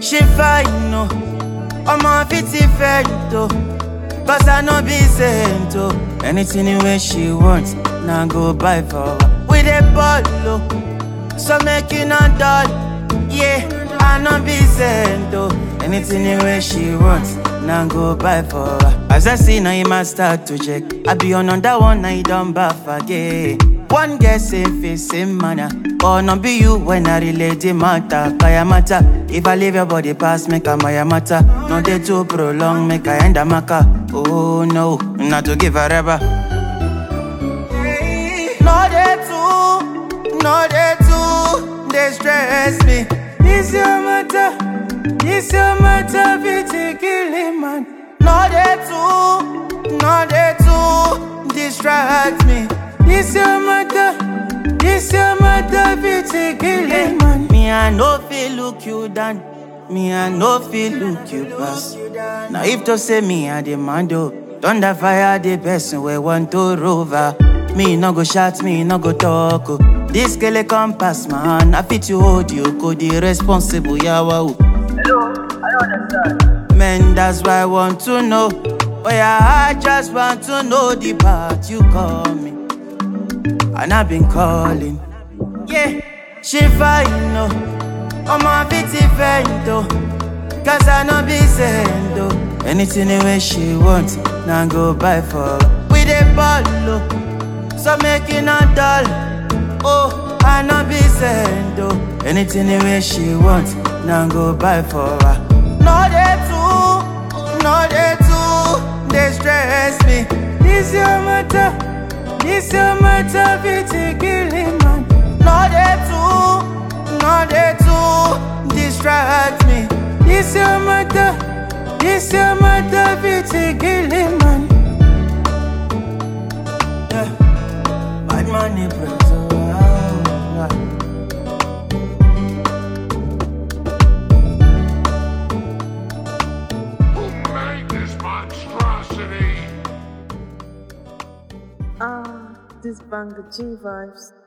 She fine, no. I'm a pity fento. Cause I no be sent, oh. Anything the way she wants, now go buy for her. With a ball, so make you not dull. Yeah, I no be sent, oh. Anything the way she wants, now go buy for her. As I see now, you must start to check. I be on that one, I don't baff again. One guess if it's same manner. Or not be you when I relate the matter. Kaya matter. If I leave your body pass, make a maya matter. No day too prolong, make a end a maka. Oh no, not to give a rubber. No day too, they stress me. This your matter, pity killing man. No day too, distract me. This your matter, pity killing man. Me I no feel look you down, me I no feel look you pass. Now if to say me I demand oh, thunder fire the person we want to rover. Me no go shout, me no go talk oh. This girl come pass man, I fit you hold you, could be responsible yeah wow. Hello, I understand. Man that's why I want to know. Oh yeah, I just want to know the part you call me. And I've been calling. Yeah, she fine, no. I'm a pity fento. Cause I no be sent, oh. Anything the way she wants, now go buy for her. With a ball, so make it not dull. Oh, I no be sent, oh. Anything the way she wants, now go buy for her. No day too, they stress me. This your matter, pity killing man. No day too, distract me. This your matter, pity killing man. Yeah, bad money brings Who made this monstrosity? This banger G vibes.